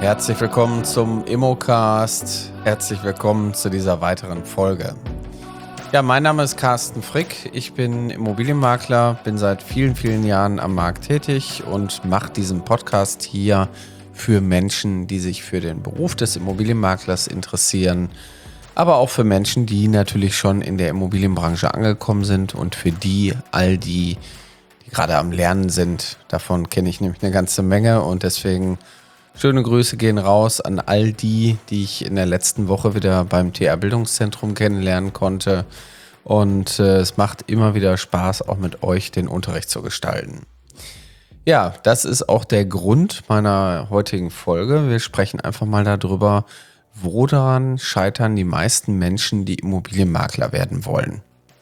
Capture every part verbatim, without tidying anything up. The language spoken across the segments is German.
Herzlich willkommen zum Immocast. Herzlich willkommen zu dieser weiteren Folge. Ja, mein Name ist Carsten Frick. Ich bin Immobilienmakler, bin seit vielen, vielen Jahren am Markt tätig und mache diesen Podcast hier für Menschen, die sich für den Beruf des Immobilienmaklers interessieren, aber auch für Menschen, die natürlich schon in der Immobilienbranche angekommen sind und für die, all die, die gerade am Lernen sind. Davon kenne ich nämlich eine ganze Menge und deswegen schöne Grüße gehen raus an all die, die ich in der letzten Woche wieder beim T R-Bildungszentrum kennenlernen konnte. Und äh, es macht immer wieder Spaß, auch mit euch den Unterricht zu gestalten. Ja, das ist auch der Grund meiner heutigen Folge. Wir sprechen einfach mal darüber, woran scheitern die meisten Menschen, die Immobilienmakler werden wollen.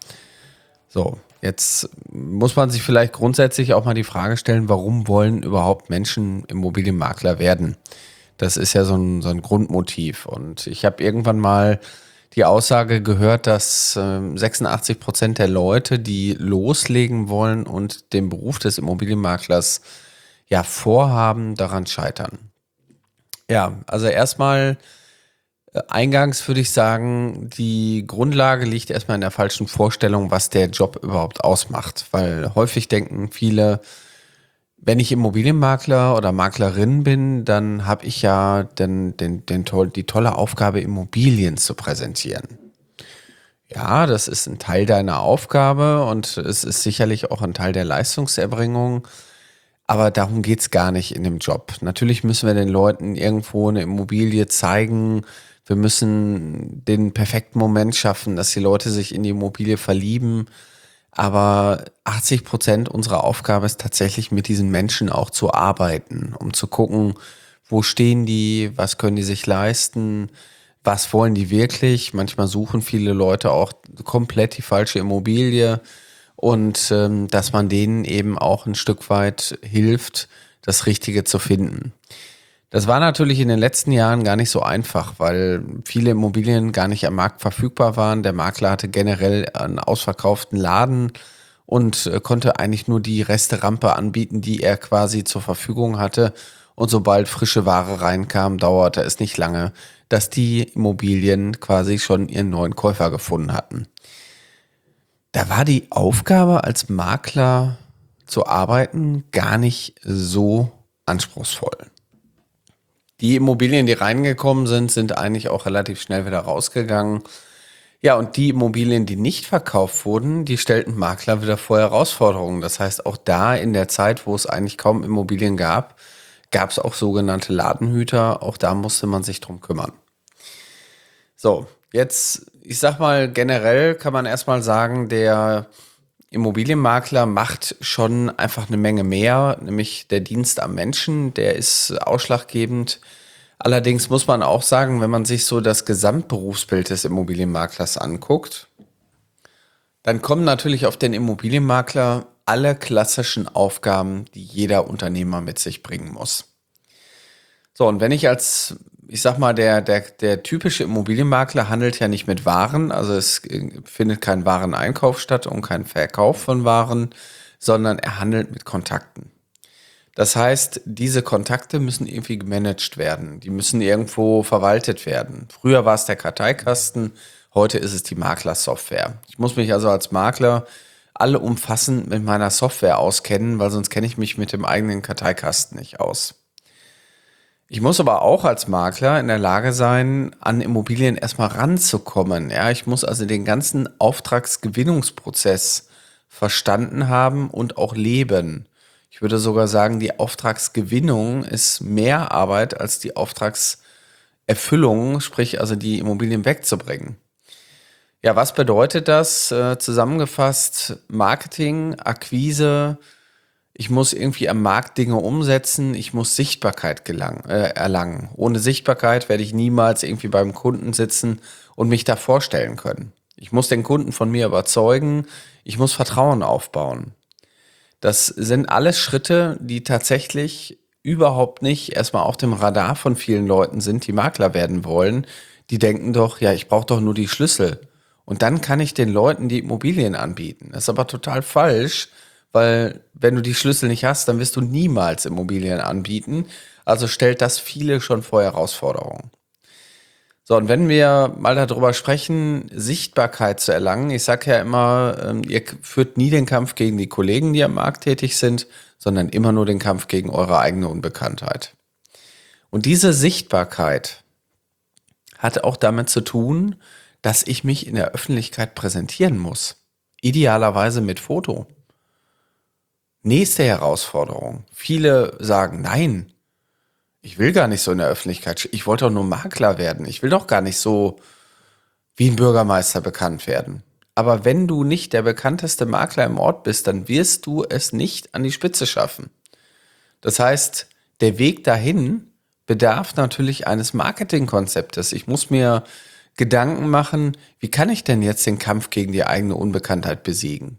So, jetzt muss man sich vielleicht grundsätzlich auch mal die Frage stellen, warum wollen überhaupt Menschen Immobilienmakler werden? Das ist ja so ein, so ein Grundmotiv. Und ich habe irgendwann mal die Aussage gehört, dass äh, sechsundachtzig Prozent der Leute, die loslegen wollen und den Beruf des Immobilienmaklers ja vorhaben, daran scheitern. Ja, also erstmal eingangs würde ich sagen, die Grundlage liegt erstmal in der falschen Vorstellung, was der Job überhaupt ausmacht. Weil häufig denken viele, wenn ich Immobilienmakler oder Maklerin bin, dann habe ich ja den, den, den, die tolle Aufgabe, Immobilien zu präsentieren. Ja, das ist ein Teil deiner Aufgabe und es ist sicherlich auch ein Teil der Leistungserbringung. Aber darum geht's gar nicht in dem Job. Natürlich müssen wir den Leuten irgendwo eine Immobilie zeigen. Wir müssen den perfekten Moment schaffen, dass die Leute sich in die Immobilie verlieben. Aber achtzig Prozent unserer Aufgabe ist tatsächlich, mit diesen Menschen auch zu arbeiten, um zu gucken, wo stehen die, was können die sich leisten, was wollen die wirklich. Manchmal suchen viele Leute auch komplett die falsche Immobilie und ähm, dass man denen eben auch ein Stück weit hilft, das Richtige zu finden. Das war natürlich in den letzten Jahren gar nicht so einfach, weil viele Immobilien gar nicht am Markt verfügbar waren. Der Makler hatte generell einen ausverkauften Laden und konnte eigentlich nur die Resterampe anbieten, die er quasi zur Verfügung hatte. Und sobald frische Ware reinkam, dauerte es nicht lange, dass die Immobilien quasi schon ihren neuen Käufer gefunden hatten. Da war die Aufgabe als Makler zu arbeiten gar nicht so anspruchsvoll. Die Immobilien, die reingekommen sind, sind eigentlich auch relativ schnell wieder rausgegangen. Ja, und die Immobilien, die nicht verkauft wurden, die stellten Makler wieder vor Herausforderungen. Das heißt, auch da in der Zeit, wo es eigentlich kaum Immobilien gab, gab es auch sogenannte Ladenhüter. Auch da musste man sich drum kümmern. So, jetzt, ich sag mal, generell kann man erstmal sagen, der Immobilienmakler macht schon einfach eine Menge mehr, nämlich der Dienst am Menschen, der ist ausschlaggebend. Allerdings muss man auch sagen, wenn man sich so das Gesamtberufsbild des Immobilienmaklers anguckt, dann kommen natürlich auf den Immobilienmakler alle klassischen Aufgaben, die jeder Unternehmer mit sich bringen muss. So, und wenn ich als, ich sag mal, der, der, der typische Immobilienmakler handelt ja nicht mit Waren, also es findet kein Wareneinkauf statt und kein Verkauf von Waren, sondern er handelt mit Kontakten. Das heißt, diese Kontakte müssen irgendwie gemanagt werden, die müssen irgendwo verwaltet werden. Früher war es der Karteikasten, heute ist es die Maklersoftware. Ich muss mich also als Makler alle umfassend mit meiner Software auskennen, weil sonst kenne ich mich mit dem eigenen Karteikasten nicht aus. Ich muss aber auch als Makler in der Lage sein, an Immobilien erstmal ranzukommen. Ja, ich muss also den ganzen Auftragsgewinnungsprozess verstanden haben und auch leben. Ich würde sogar sagen, die Auftragsgewinnung ist mehr Arbeit als die Auftragserfüllung, sprich also die Immobilien wegzubringen. Ja, was bedeutet das? Äh, zusammengefasst, Marketing, Akquise. Ich muss irgendwie am Markt Dinge umsetzen, ich muss Sichtbarkeit gelang, äh, erlangen. Ohne Sichtbarkeit werde ich niemals irgendwie beim Kunden sitzen und mich da vorstellen können. Ich muss den Kunden von mir überzeugen, ich muss Vertrauen aufbauen. Das sind alles Schritte, die tatsächlich überhaupt nicht erstmal auf dem Radar von vielen Leuten sind, die Makler werden wollen. Die denken doch, ja, ich brauche doch nur die Schlüssel. Und dann kann ich den Leuten die Immobilien anbieten. Das ist aber total falsch, weil wenn du die Schlüssel nicht hast, dann wirst du niemals Immobilien anbieten. Also stellt das viele schon vor Herausforderungen. So, und wenn wir mal darüber sprechen, Sichtbarkeit zu erlangen, ich sage ja immer, ähm, ihr führt nie den Kampf gegen die Kollegen, die am Markt tätig sind, sondern immer nur den Kampf gegen eure eigene Unbekanntheit. Und diese Sichtbarkeit hat auch damit zu tun, dass ich mich in der Öffentlichkeit präsentieren muss. Idealerweise mit Foto. Nächste Herausforderung. Viele sagen, nein, ich will gar nicht so in der Öffentlichkeit. Ich wollte doch nur Makler werden. Ich will doch gar nicht so wie ein Bürgermeister bekannt werden. Aber wenn du nicht der bekannteste Makler im Ort bist, dann wirst du es nicht an die Spitze schaffen. Das heißt, der Weg dahin bedarf natürlich eines Marketingkonzeptes. Ich muss mir Gedanken machen, wie kann ich denn jetzt den Kampf gegen die eigene Unbekanntheit besiegen?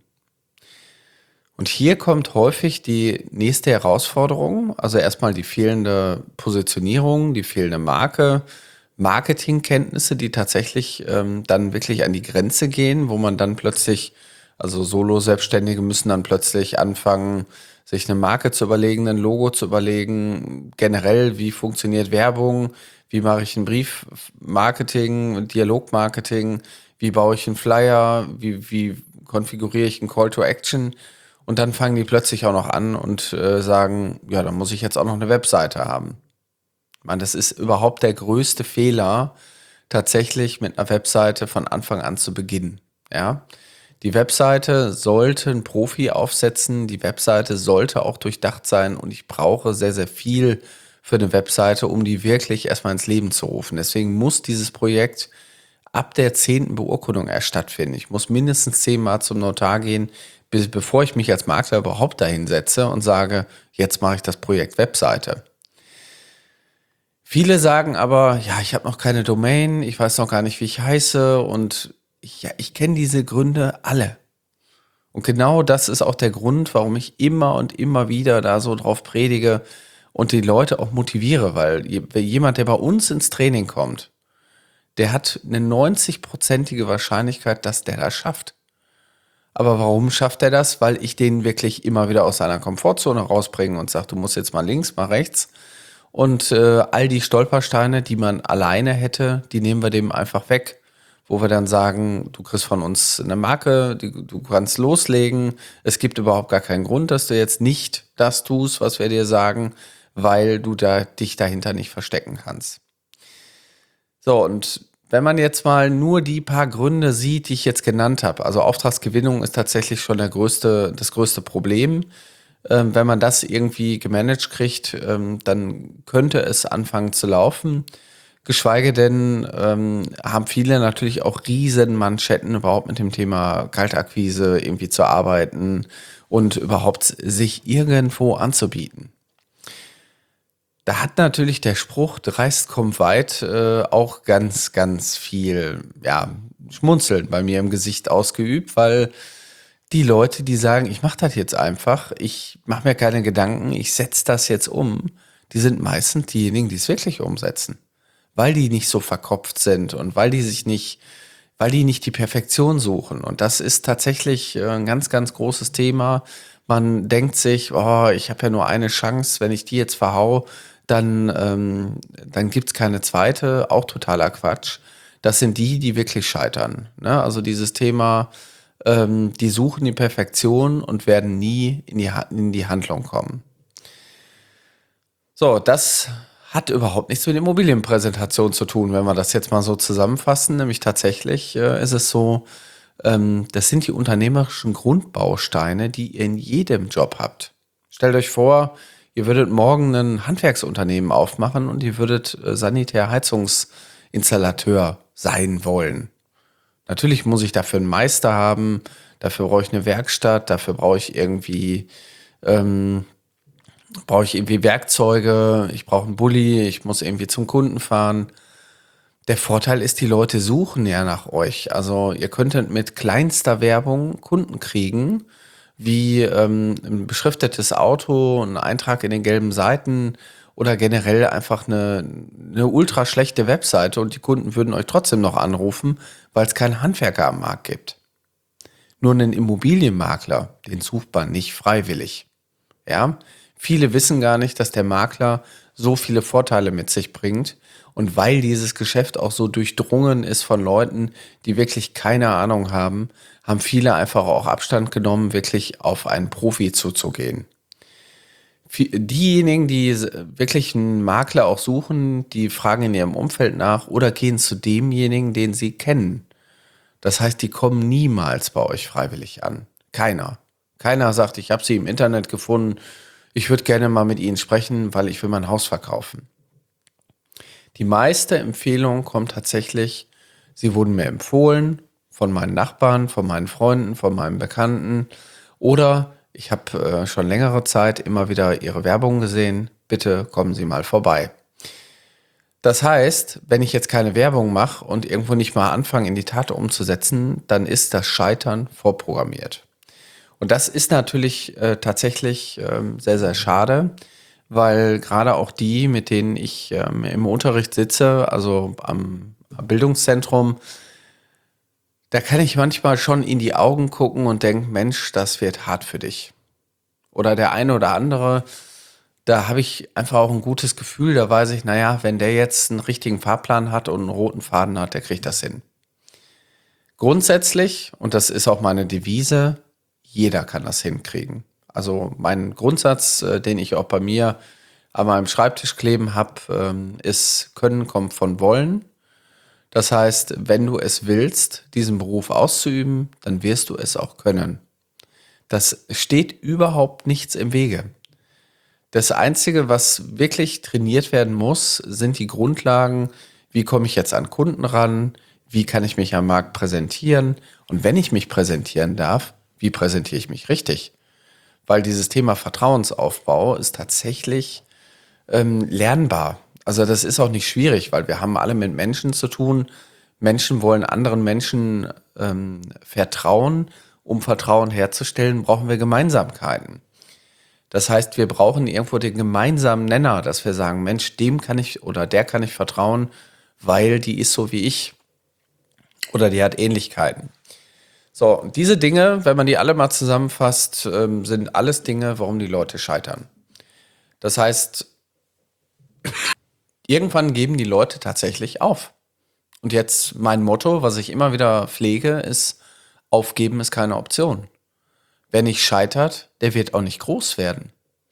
Und hier kommt häufig die nächste Herausforderung, also erstmal die fehlende Positionierung, die fehlende Marke, Marketingkenntnisse, die tatsächlich ähm, dann wirklich an die Grenze gehen, wo man dann plötzlich, also Solo-Selbstständige müssen dann plötzlich anfangen, sich eine Marke zu überlegen, ein Logo zu überlegen, generell, wie funktioniert Werbung, wie mache ich ein Briefmarketing, Dialogmarketing, wie baue ich einen Flyer, wie, wie konfiguriere ich einen Call to Action. Und dann fangen die plötzlich auch noch an und äh, sagen, ja, dann muss ich jetzt auch noch eine Webseite haben. Ich meine, das ist überhaupt der größte Fehler, tatsächlich mit einer Webseite von Anfang an zu beginnen. Ja? Die Webseite sollte ein Profi aufsetzen, die Webseite sollte auch durchdacht sein und ich brauche sehr, sehr viel für eine Webseite, um die wirklich erstmal ins Leben zu rufen. Deswegen muss dieses Projekt ab der zehnten Beurkundung erst stattfinden. Ich muss mindestens zehnmal zum Notar gehen, bis, bevor ich mich als Makler überhaupt dahin setze und sage, jetzt mache ich das Projekt Webseite. Viele sagen aber, ja, ich habe noch keine Domain, ich weiß noch gar nicht, wie ich heiße und ich, ja, ich kenne diese Gründe alle. Und genau das ist auch der Grund, warum ich immer und immer wieder da so drauf predige und die Leute auch motiviere, weil jemand, der bei uns ins Training kommt, der hat eine neunzig-prozentige Wahrscheinlichkeit, dass der das schafft. Aber warum schafft er das? Weil ich den wirklich immer wieder aus seiner Komfortzone rausbringe und sage, du musst jetzt mal links, mal rechts. Und äh, all die Stolpersteine, die man alleine hätte, die nehmen wir dem einfach weg. Wo wir dann sagen, du kriegst von uns eine Marke, die, du kannst loslegen. Es gibt überhaupt gar keinen Grund, dass du jetzt nicht das tust, was wir dir sagen, weil du da, dich dahinter nicht verstecken kannst. So, und wenn man jetzt mal nur die paar Gründe sieht, die ich jetzt genannt habe, also Auftragsgewinnung ist tatsächlich schon der größte, das größte Problem. Ähm, wenn man das irgendwie gemanagt kriegt, ähm, dann könnte es anfangen zu laufen. Geschweige denn ähm, haben viele natürlich auch riesen Manschetten, überhaupt mit dem Thema Kaltakquise irgendwie zu arbeiten und überhaupt sich irgendwo anzubieten. Da hat natürlich der Spruch, dreist kommt weit, äh, auch ganz, ganz viel, ja, Schmunzeln bei mir im Gesicht ausgeübt, weil die Leute, die sagen, ich mache das jetzt einfach, ich mache mir keine Gedanken, ich setze das jetzt um, die sind meistens diejenigen, die es wirklich umsetzen. Weil die nicht so verkopft sind und weil die sich nicht, weil die nicht die Perfektion suchen. Und das ist tatsächlich äh, ein ganz, ganz großes Thema. Man denkt sich, oh, ich habe ja nur eine Chance, wenn ich die jetzt verhau, dann, ähm, dann gibt's keine zweite, auch totaler Quatsch. Das sind die, die wirklich scheitern. Ne? Also dieses Thema, ähm, die suchen die Perfektion und werden nie in die, Ha- in die Handlung kommen. So, das hat überhaupt nichts mit Immobilienpräsentation zu tun, wenn wir das jetzt mal so zusammenfassen. Nämlich tatsächlich äh, ist es so, ähm, das sind die unternehmerischen Grundbausteine, die ihr in jedem Job habt. Stellt euch vor, ihr würdet morgen ein Handwerksunternehmen aufmachen und ihr würdet äh, Sanitär-Heizungsinstallateur sein wollen. Natürlich muss ich dafür einen Meister haben, dafür brauche ich eine Werkstatt, dafür brauche ich irgendwie ähm, brauche ich irgendwie Werkzeuge, ich brauche einen Bulli, ich muss irgendwie zum Kunden fahren. Der Vorteil ist, die Leute suchen ja nach euch. Also ihr könntet mit kleinster Werbung Kunden kriegen, wie ähm, ein beschriftetes Auto, ein Eintrag in den gelben Seiten oder generell einfach eine, eine ultra schlechte Webseite und die Kunden würden euch trotzdem noch anrufen, weil es keinen Handwerker am Markt gibt. Nur einen Immobilienmakler, den sucht man nicht freiwillig. Ja? Viele wissen gar nicht, dass der Makler so viele Vorteile mit sich bringt. Und weil dieses Geschäft auch so durchdrungen ist von Leuten, die wirklich keine Ahnung haben, haben viele einfach auch Abstand genommen, wirklich auf einen Profi zuzugehen. Diejenigen, die wirklich einen Makler auch suchen, die fragen in ihrem Umfeld nach oder gehen zu demjenigen, den sie kennen. Das heißt, die kommen niemals bei euch freiwillig an. Keiner. Keiner sagt, ich habe sie im Internet gefunden, ich würde gerne mal mit ihnen sprechen, weil ich will mein Haus verkaufen. Die meiste Empfehlung kommt tatsächlich, sie wurden mir empfohlen von meinen Nachbarn, von meinen Freunden, von meinen Bekannten oder ich habe äh, schon längere Zeit immer wieder ihre Werbung gesehen. Bitte kommen Sie mal vorbei. Das heißt, wenn ich jetzt keine Werbung mache und irgendwo nicht mal anfange, in die Tat umzusetzen, dann ist das Scheitern vorprogrammiert. Und das ist natürlich äh, tatsächlich ähm, sehr, sehr schade, weil gerade auch die, mit denen ich ähm, im Unterricht sitze, also am Bildungszentrum, da kann ich manchmal schon in die Augen gucken und denken, Mensch, das wird hart für dich. Oder der eine oder andere, da habe ich einfach auch ein gutes Gefühl, da weiß ich, naja, wenn der jetzt einen richtigen Fahrplan hat und einen roten Faden hat, der kriegt das hin. Grundsätzlich, und das ist auch meine Devise, jeder kann das hinkriegen. Also mein Grundsatz, äh, den ich auch bei mir an meinem Schreibtisch kleben habe, ähm, ist, Können kommt von Wollen. Das heißt, wenn du es willst, diesen Beruf auszuüben, dann wirst du es auch können. Das steht überhaupt nichts im Wege. Das Einzige, was wirklich trainiert werden muss, sind die Grundlagen. Wie komme ich jetzt an Kunden ran? Wie kann ich mich am Markt präsentieren? Und wenn ich mich präsentieren darf, wie präsentiere ich mich richtig? Weil dieses Thema Vertrauensaufbau ist tatsächlich ähm, lernbar. Also das ist auch nicht schwierig, weil wir haben alle mit Menschen zu tun. Menschen wollen anderen Menschen ähm, vertrauen. Um Vertrauen herzustellen, brauchen wir Gemeinsamkeiten. Das heißt, wir brauchen irgendwo den gemeinsamen Nenner, dass wir sagen, Mensch, dem kann ich oder der kann ich vertrauen, weil die ist so wie ich oder die hat Ähnlichkeiten. So, und diese Dinge, wenn man die alle mal zusammenfasst, ähm, sind alles Dinge, warum die Leute scheitern. Das heißt, irgendwann geben die Leute tatsächlich auf. Und jetzt mein Motto, was ich immer wieder pflege, ist, aufgeben ist keine Option. Wer nicht scheitert, der wird auch nicht groß werden.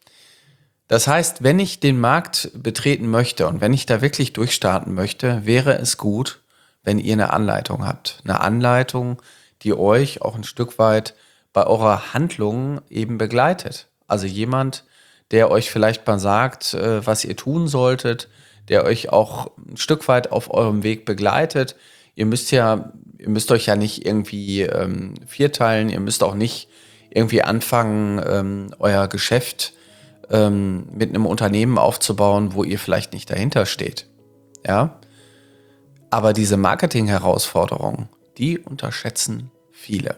Das heißt, wenn ich den Markt betreten möchte und wenn ich da wirklich durchstarten möchte, wäre es gut, wenn ihr eine Anleitung habt. Eine Anleitung, die euch auch ein Stück weit bei eurer Handlung eben begleitet. Also jemand, der euch vielleicht mal sagt, äh, was ihr tun solltet, der euch auch ein Stück weit auf eurem Weg begleitet. Ihr müsst ja, ihr müsst euch ja nicht irgendwie ähm, vierteilen, ihr müsst auch nicht irgendwie anfangen, ähm, euer Geschäft ähm, mit einem Unternehmen aufzubauen, wo ihr vielleicht nicht dahinter steht. Ja? Aber diese Marketing-Herausforderungen, die unterschätzen viele.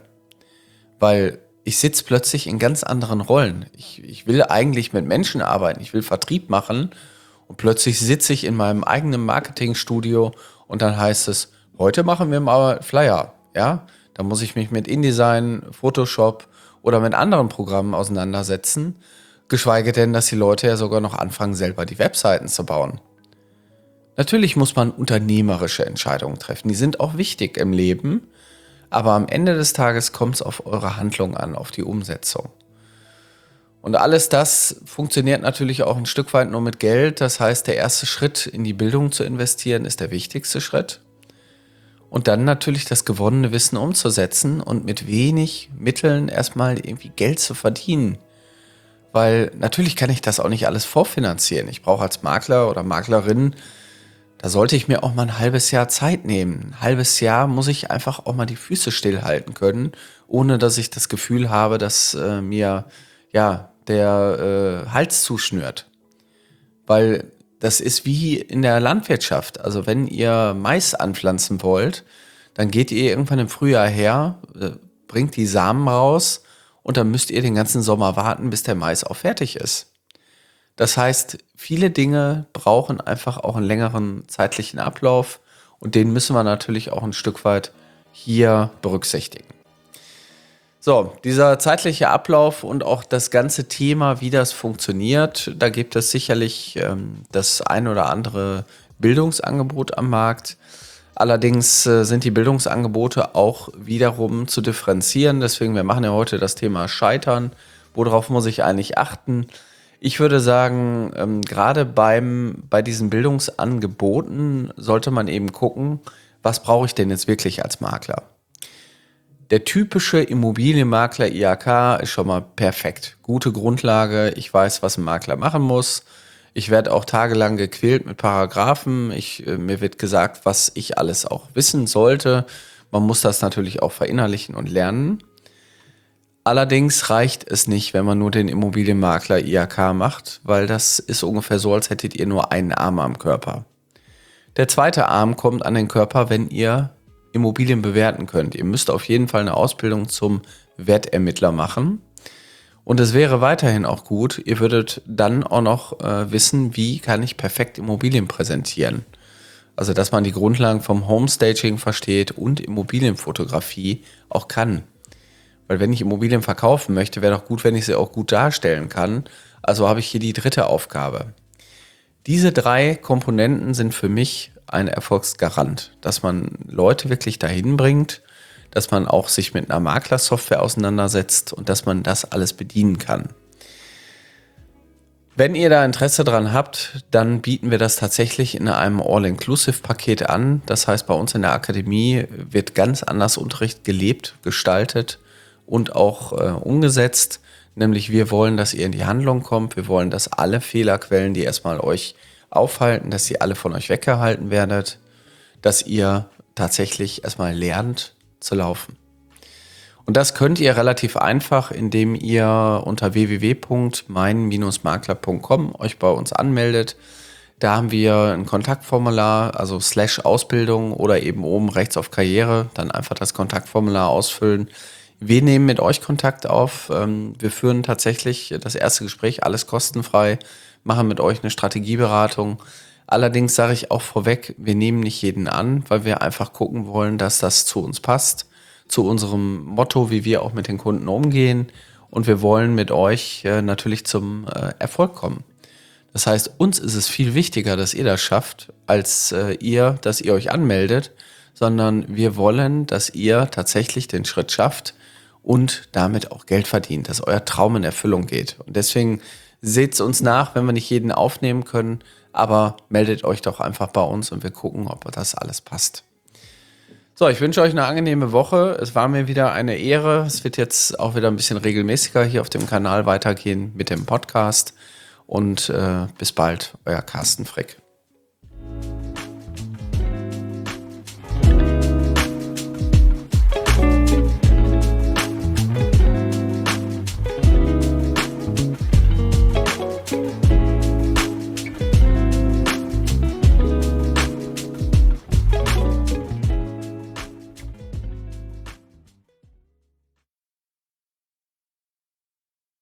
Weil ich sitze plötzlich in ganz anderen Rollen. Ich, ich will eigentlich mit Menschen arbeiten, ich will Vertrieb machen und plötzlich sitze ich in meinem eigenen Marketingstudio und dann heißt es, heute machen wir mal Flyer. Ja? Da muss ich mich mit InDesign, Photoshop oder mit anderen Programmen auseinandersetzen, geschweige denn, dass die Leute ja sogar noch anfangen, selber die Webseiten zu bauen. Natürlich muss man unternehmerische Entscheidungen treffen, die sind auch wichtig im Leben, aber am Ende des Tages kommt es auf eure Handlung an, auf die Umsetzung. Und alles das funktioniert natürlich auch ein Stück weit nur mit Geld, das heißt, der erste Schritt in die Bildung zu investieren ist der wichtigste Schritt. Und dann natürlich das gewonnene Wissen umzusetzen und mit wenig Mitteln erstmal irgendwie Geld zu verdienen. Weil natürlich kann ich das auch nicht alles vorfinanzieren. Ich brauche als Makler oder Maklerin, da sollte ich mir auch mal ein halbes Jahr Zeit nehmen. Ein halbes Jahr muss ich einfach auch mal die Füße stillhalten können, ohne dass ich das Gefühl habe, dass äh, mir ja der äh, Hals zuschnürt. Weil das ist wie in der Landwirtschaft. Also wenn ihr Mais anpflanzen wollt, dann geht ihr irgendwann im Frühjahr her, äh, bringt die Samen raus und dann müsst ihr den ganzen Sommer warten, bis der Mais auch fertig ist. Das heißt, viele Dinge brauchen einfach auch einen längeren zeitlichen Ablauf und den müssen wir natürlich auch ein Stück weit hier berücksichtigen. So, dieser zeitliche Ablauf und auch das ganze Thema, wie das funktioniert, da gibt es sicherlich ähm, das ein oder andere Bildungsangebot am Markt. Allerdings äh, sind die Bildungsangebote auch wiederum zu differenzieren. Deswegen, wir machen ja heute das Thema Scheitern. Worauf muss ich eigentlich achten? Ich würde sagen, ähm, gerade beim, bei diesen Bildungsangeboten sollte man eben gucken, was brauche ich denn jetzt wirklich als Makler? Der typische Immobilienmakler I H K ist schon mal perfekt. Gute Grundlage, ich weiß, was ein Makler machen muss. Ich werde auch tagelang gequält mit Paragraphen. Ich, äh, mir wird gesagt, was ich alles auch wissen sollte. Man muss das natürlich auch verinnerlichen und lernen. Allerdings reicht es nicht, wenn man nur den Immobilienmakler I H K macht, weil das ist ungefähr so, als hättet ihr nur einen Arm am Körper. Der zweite Arm kommt an den Körper, wenn ihr Immobilien bewerten könnt. Ihr müsst auf jeden Fall eine Ausbildung zum Wertermittler machen. Und es wäre weiterhin auch gut, ihr würdet dann auch noch äh, wissen, wie kann ich perfekt Immobilien präsentieren. Also, dass man die Grundlagen vom Homestaging versteht und Immobilienfotografie auch kann. Weil wenn ich Immobilien verkaufen möchte, wäre doch gut, wenn ich sie auch gut darstellen kann. Also habe ich hier die dritte Aufgabe. Diese drei Komponenten sind für mich ein Erfolgsgarant, dass man Leute wirklich dahin bringt, dass man auch sich mit einer Maklersoftware auseinandersetzt und dass man das alles bedienen kann. Wenn ihr da Interesse dran habt, dann bieten wir das tatsächlich in einem All-Inclusive-Paket an. Das heißt, bei uns in der Akademie wird ganz anders Unterricht gelebt, gestaltet und auch äh, umgesetzt. Nämlich wir wollen, dass ihr in die Handlung kommt. Wir wollen, dass alle Fehlerquellen, die erstmal euch aufhalten, dass ihr alle von euch weggehalten werdet, dass ihr tatsächlich erstmal lernt zu laufen. Und das könnt ihr relativ einfach, indem ihr unter w w w punkt mein Makler punkt com euch bei uns anmeldet. Da haben wir ein Kontaktformular, also slash Ausbildung oder eben oben rechts auf Karriere, dann einfach das Kontaktformular ausfüllen. Wir nehmen mit euch Kontakt auf. Wir führen tatsächlich das erste Gespräch, alles kostenfrei, machen mit euch eine Strategieberatung. Allerdings sage ich auch vorweg, wir nehmen nicht jeden an, weil wir einfach gucken wollen, dass das zu uns passt, zu unserem Motto, wie wir auch mit den Kunden umgehen. Und wir wollen mit euch natürlich zum Erfolg kommen. Das heißt, uns ist es viel wichtiger, dass ihr das schafft, als ihr, dass ihr euch anmeldet, sondern wir wollen, dass ihr tatsächlich den Schritt schafft und damit auch Geld verdient, dass euer Traum in Erfüllung geht. Und deswegen seht es uns nach, wenn wir nicht jeden aufnehmen können, aber meldet euch doch einfach bei uns und wir gucken, ob das alles passt. So, ich wünsche euch eine angenehme Woche. Es war mir wieder eine Ehre. Es wird jetzt auch wieder ein bisschen regelmäßiger hier auf dem Kanal weitergehen mit dem Podcast. Und äh, bis bald, euer Carsten Frick.